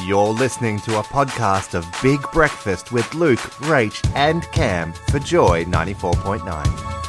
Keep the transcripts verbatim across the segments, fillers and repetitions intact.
You're listening to a podcast of Big Breakfast with Luke, Rach and Cam for Joy ninety-four point nine.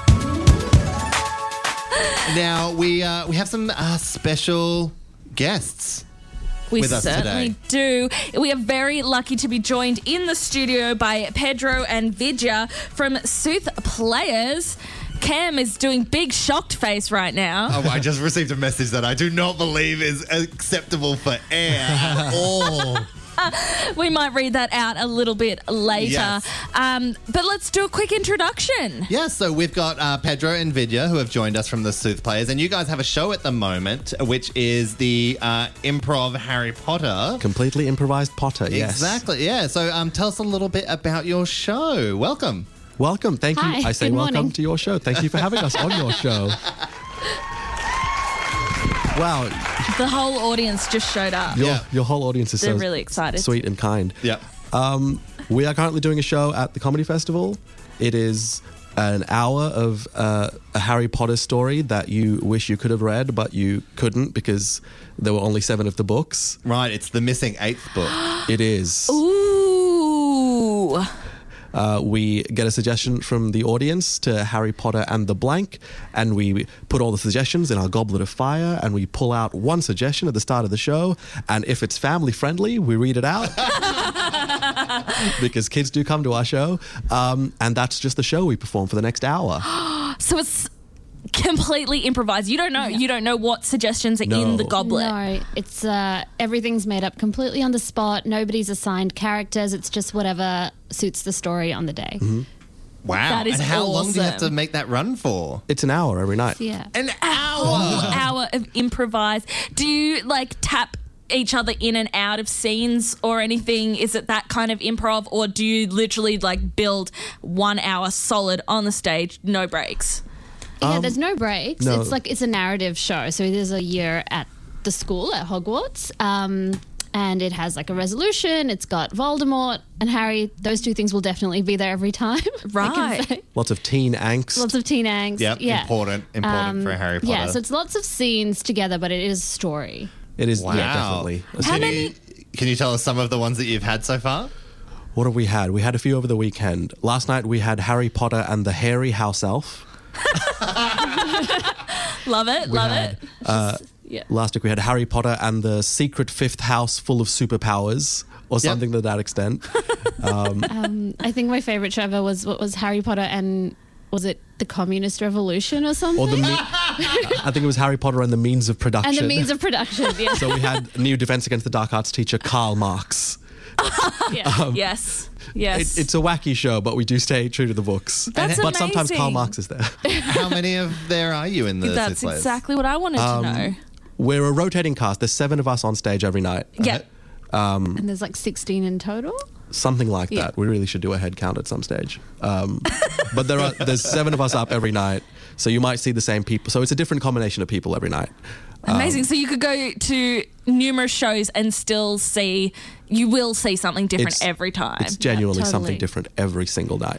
Now, we uh, we have some uh, special guests We with us certainly today. do. We are very lucky to be joined in the studio by Pedro and Vidya from Sooth Players. Cam is doing big shocked face right now. Oh, I just received a message that I do not believe is acceptable for air at all. We might read that out a little bit later. Yes. Um, but let's do a quick introduction. Yeah, so we've got uh, Pedro and Vidya who have joined us from the Sooth Players, and you guys have a show at the moment, which is the uh, Improv Harry Potter. Completely improvised Potter, yes. Exactly, yeah. So um, tell us a little bit about your show. Welcome. Welcome. Thank Hi, you. I say good welcome morning. to your show. Thank you for having us on your show. Wow. The whole audience just showed up. Your, Yeah. your whole audience is They're so really excited. sweet and kind. Yep. Um, we are currently doing a show at the Comedy Festival. It is an hour of uh, a Harry Potter story that you wish you could have read, but you couldn't because there were only seven of the books. Right, it's the missing eighth book. It is. Ooh. Uh, we get a suggestion from the audience to Harry Potter and the blank, and we put all the suggestions in our goblet of fire, and we pull out one suggestion at the start of the show, and if it's family friendly, we read it out. Because kids do come to our show, um, and that's just the show we perform for the next hour. So it's completely improvised. You don't know. You don't know what suggestions are No. in the goblet. No, it's uh, everything's made up completely on the spot. Nobody's assigned characters. It's just whatever suits the story on the day. Mm-hmm. Wow. That is and how long do you have to awesome. make that run for? It's an hour every night. Yeah. An Whole hour. hour of improvised. Do you like tap each other in and out of scenes or anything? Is it that kind of improv, or do you literally like build one hour solid on the stage, no breaks? Yeah, there's no breaks. no. It's like it's a narrative show. So there's a year at the school at Hogwarts. Um, and it has like a resolution. It's got Voldemort and Harry. Those two things will definitely be there every time. I can Right. say. Lots of teen angst. Lots of teen angst. Yep, yeah. important, important Um, for Harry Potter. Yeah, so it's lots of scenes together, but it is a story. it is, Wow. yeah, definitely. How Can many- you, can you tell us some of the ones that you've had so far? What have we had? We had a few over the weekend. Last night we had Harry Potter and the Hairy House Elf. Love it, We love had, it. Uh, Yeah. Last week we had Harry Potter and the secret fifth house full of superpowers, or Yep. something to that extent. Um, I think my favorite show ever was what was Harry Potter and was it the Communist Revolution or something? Or the me- I think it was Harry Potter and the means of production. and the means of production. Yeah. So we had new Defense Against the Dark Arts teacher Karl Marx. yeah. yes, yes. It, it's a wacky show, but we do stay true to the books. That's but sometimes amazing. Karl Marx is there. How many of there are you in the That's Sith Players? exactly what I wanted Um, to know. We're a rotating cast. There's seven of us on stage every night. Yeah. And there's like sixteen in total. Something like Yeah. that. We really should do a head count at some stage. Um, but there are there's seven of us up every night, so you might see the same people. So it's a different combination of people every night. Amazing. So you could go to numerous shows and still see, you will see something different It's- every time. It's genuinely totally. something different every single night.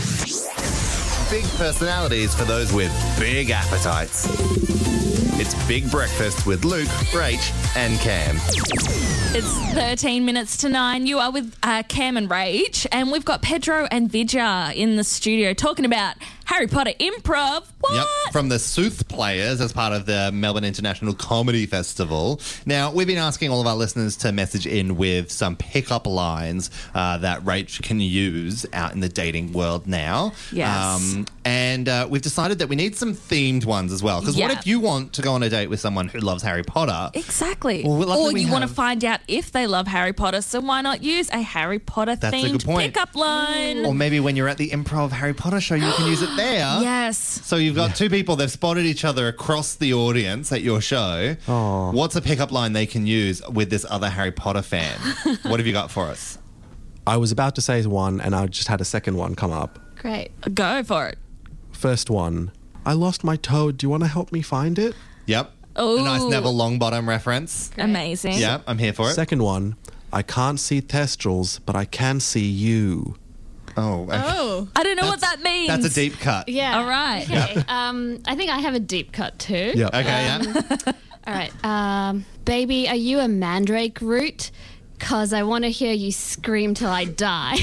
Big personalities for those with big appetites. It's Big Breakfast with Luke, Rach and Cam. It's thirteen minutes to nine. You are with uh, Cam and Rach, and we've got Pedro and Vidya in the studio talking about Harry Potter improv. What? Yep, from the Sooth Players as part of the Melbourne International Comedy Festival. Now, we've been asking all of our listeners to message in with some pickup lines uh, that Rach can use out in the dating world now. Yes. and uh, we've decided that we need some themed ones as well. Because Yeah. what if you want to go on a date with someone who loves Harry Potter? Exactly. Well, luckily or we you want to have- find out if they love Harry Potter, so why not use a Harry Potter That's a themed good point. pickup line? Or maybe when you're at the Improv Harry Potter show, you can use it there. Yes. So you've got two people, they've spotted each other across the audience at your show. Aw. What's a pickup line they can use with this other Harry Potter fan? What have you got for us? I was about to say one, and I just had a second one come up. Great. Go for it. First one. I lost my toad. Do you want to help me find it? Yep. Ooh. A nice Neville Longbottom reference. Amazing. Yep, I'm here for it. Second one. I can't see Thestrals, but I can see you. Oh, okay. Oh. I don't know what that means. That's a deep cut. Yeah. All right. Okay. um, I think I have a deep cut too. Yeah. Okay, yeah. All right. Um, baby, are you a mandrake root? Because I want to hear you scream till I die.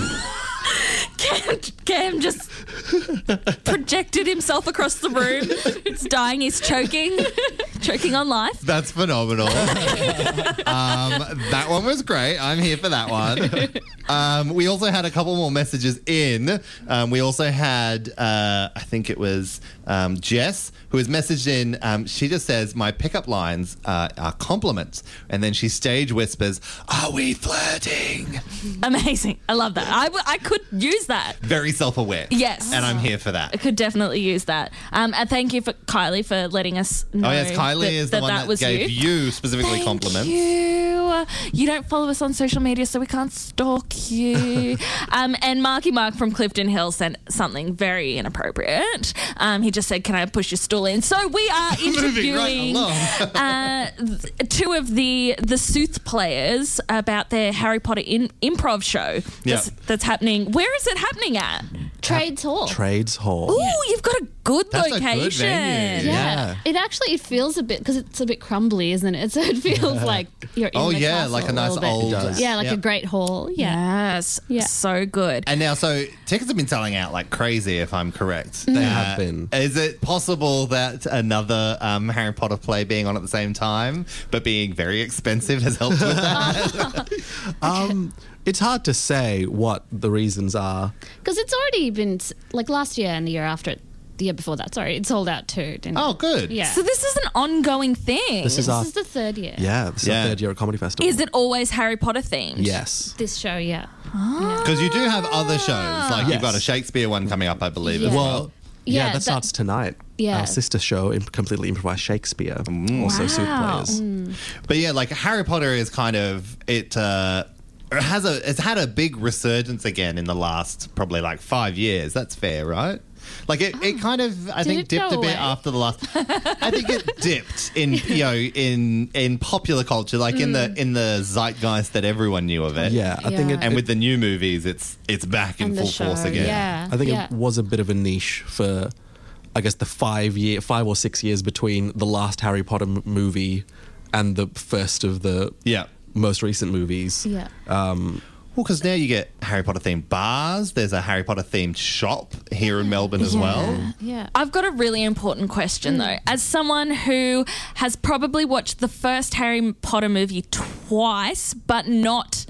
Cam, Cam just projected himself across the room. He's dying. He's choking, choking on life. That's phenomenal. um, that one was great. I'm here for that one. Um, we also had a couple more messages in. Um, we also had, uh, I think it was um, Jess, who has messaged in. Um, she just says, my pickup lines uh, are compliments. And then she stage whispers, are we flirting? Amazing. I love that. I, w- I could use that. Very self-aware. Yes. And I'm here for I that. could definitely use that. Um, and thank you for Kylie for letting us know. Oh, yes, Kylie that, is the that one that, that, was gave you. you, specifically Thank compliments. You. You don't follow us on social media, so we can't stalk you. um, and Marky Mark from Clifton Hill sent something very inappropriate. Um, he just said, "Can I push your stool in?" So we are Moving right interviewing along. uh, th- two of the the Sooth players about their Harry Potter in- improv show that's, Yeah. that's happening. Where is it happening at? Trades Hall. Trades Hall. Ooh, you've got a good That's a good location. venue. Yeah. Yeah. It actually it feels a bit because it's a bit crumbly, isn't it? So it feels like you're in Oh, the yeah, castle like a nice little bit. old- It does. Yeah, like Yep. a great hall. Yeah. Yes. Yeah. So good. And now, so tickets have been selling out like crazy, if I'm correct. They have been. Is it possible that another um, Harry Potter play being on at the same time, but being very expensive, has helped with that? Um, it's hard to say what the reasons are. Because it's already been s- like last year and the year after it, the year before that. Sorry, it sold out too. Didn't Oh, it? good. Yeah. So this is an ongoing thing. This is this our is the third year. yeah, this is Yeah. our third year at Comedy Festival. Is it always Harry Potter themed? Yes. This show, yeah. Because you do have other shows, like you've Yes. got a Shakespeare one coming up, I believe, as Yeah. well. Well, yeah, Yeah, that, starts tonight. yeah. Our sister show, Imp- Completely Improvised Shakespeare, also Sooth Wow. Players. But yeah, like Harry Potter is kind of it. Uh, it has a it's had a big resurgence again in the last probably like five years. That's fair, right? Like it, it kind of I Did think it dipped go a bit away? after the last. I think it dipped in you know in in popular culture, like in the in the zeitgeist that everyone knew of it. Yeah, I think Yeah. it, And it- with the new movies, it's it's back in And the full show, force again. yeah. I think yeah. it was a bit of a niche for, I guess, the five year, five or six years between the last Harry Potter m- movie and the first of the Yeah. most recent movies. Yeah. Um, Well, because now you get Harry Potter themed bars. There's a Harry Potter themed shop here in Melbourne as well. Yeah. I've got a really important question though. As someone who has probably watched the first Harry Potter movie twice, but not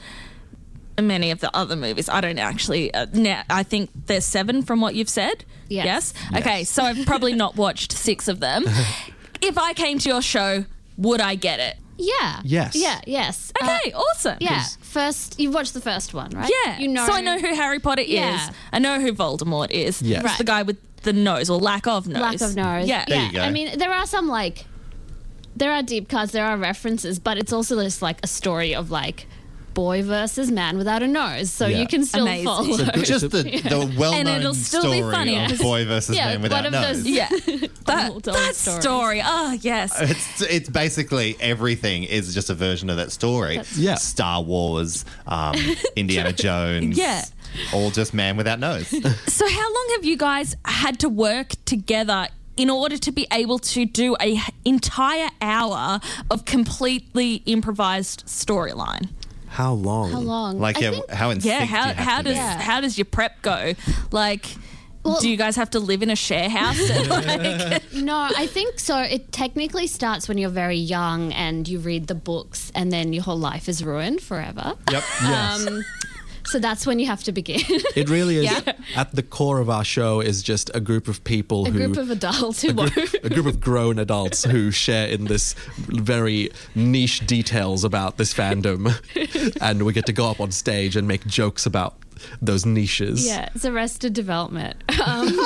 many of the other movies. I don't actually. Uh, now, I think there's seven from what you've said. Yes. Yes. Okay, so I've probably not watched six of them. If I came to your show, would I get it? Yeah. Yes. Yeah. Yes. Uh, Okay, awesome. yeah. First, you've watched the first one, right? Yeah. You know. So I know who Harry Potter Yeah. is. I know who Voldemort is. Yes. It's Right. the guy with the nose or lack of nose. lack of nose. Yeah. There you go. I mean, there are some like, there are deep cuts, there are references, but it's also just like a story of like boy versus man without a nose, so Yeah. you can still Amazing. follow. It's a good- Just the, the well-known And it'll still be story funny, of 'cause- boy versus Yeah, man one without of nose. those- Yeah. that Old, old that stories. story. Oh, yes. It's it's basically everything is just a version of that story. Yeah. Star Wars, um, Indiana Jones. Yeah. All just man without nose. So how long have you guys had to work together in order to be able to do a entire hour of completely improvised storyline? how long? How long? Like I yeah, think- how in Yeah, sync how do you have how to does be? Yeah. how does your prep go? Like Well- do you guys have to live in a share house? And, like, No, I think so. It technically starts when you're very young and you read the books, and then your whole life is ruined forever. Yep. Yes. Um, so that's when you have to begin. It really is. Yeah. At the core of our show is just a group of people a who. group of adults who a won't. group, a group of grown adults who share in this very niche details about this fandom, and we get to go up on stage and make jokes about those niches. Yeah, it's Arrested Development. Um,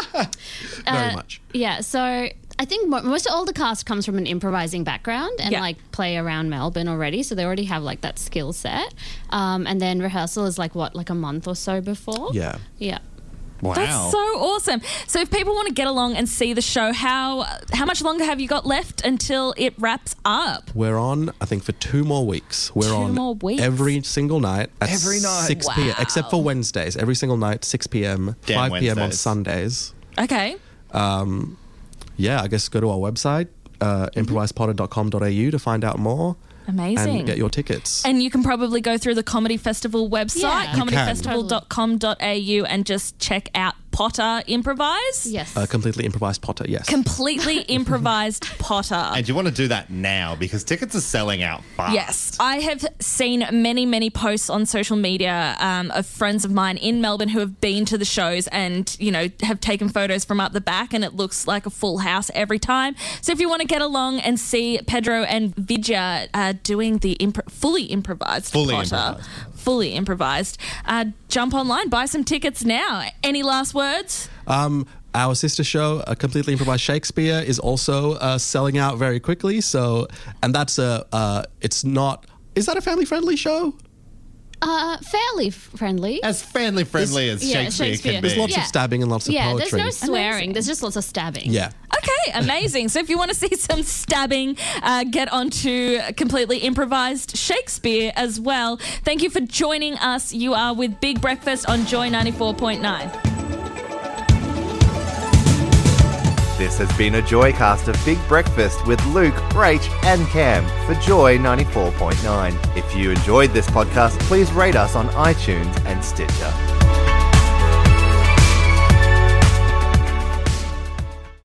Very uh, much. Yeah, so I think mo- most of all the cast comes from an improvising background and Yeah. like play around Melbourne already, so they already have like that skill set. Um, and then rehearsal is like what, like a month or so before. Yeah. Yeah. Wow. That's so awesome. So if people want to get along and see the show, how how much longer have you got left until it wraps up? We're on, I think, for two more weeks. We're Two on more weeks? every single night at Every night? six p.m. Wow. except for Wednesdays. Every single night, six p.m., Damn five p.m. on Wednesdays. Sundays. Okay. Yeah, I guess go to our website, uh, improvised potter dot com dot a u to find out more. Amazing. And get your tickets. And you can probably go through the Comedy Festival website, Yeah. You comedy can. festival dot com dot a u, and just check out Potter Improvise. Yes. Uh, completely improvised Potter, yes. Completely improvised Potter. And you want to do that now because tickets are selling out fast. Yes, I have seen many, many posts on social media um, of friends of mine in Melbourne who have been to the shows and, you know, have taken photos from up the back, and it looks like a full house every time. So if you want to get along and see Pedro and Vidya uh, doing the impro- fully improvised Fully Potter, improvised. fully improvised, uh, jump online, buy some tickets now. Any last words? Um, our sister show, A Completely Improvised Shakespeare, is also uh, selling out very quickly. So, and that's a, uh, it's not, is that a family friendly show? Uh, fairly friendly. As family friendly as Yeah, Shakespeare, Shakespeare. can be. There's lots Yeah. of stabbing and lots of Yeah, poetry. there's no swearing. Amazing. There's just lots of stabbing. Yeah. Okay, amazing. So if you want to see some stabbing, uh, get onto Completely Improvised Shakespeare as well. Thank you for joining us. You are with Big Breakfast on Joy ninety-four point nine. This has been a Joycast of Big Breakfast with Luke, Rach, and Cam for Joy ninety-four point nine. If you enjoyed this podcast, please rate us on iTunes and Stitcher.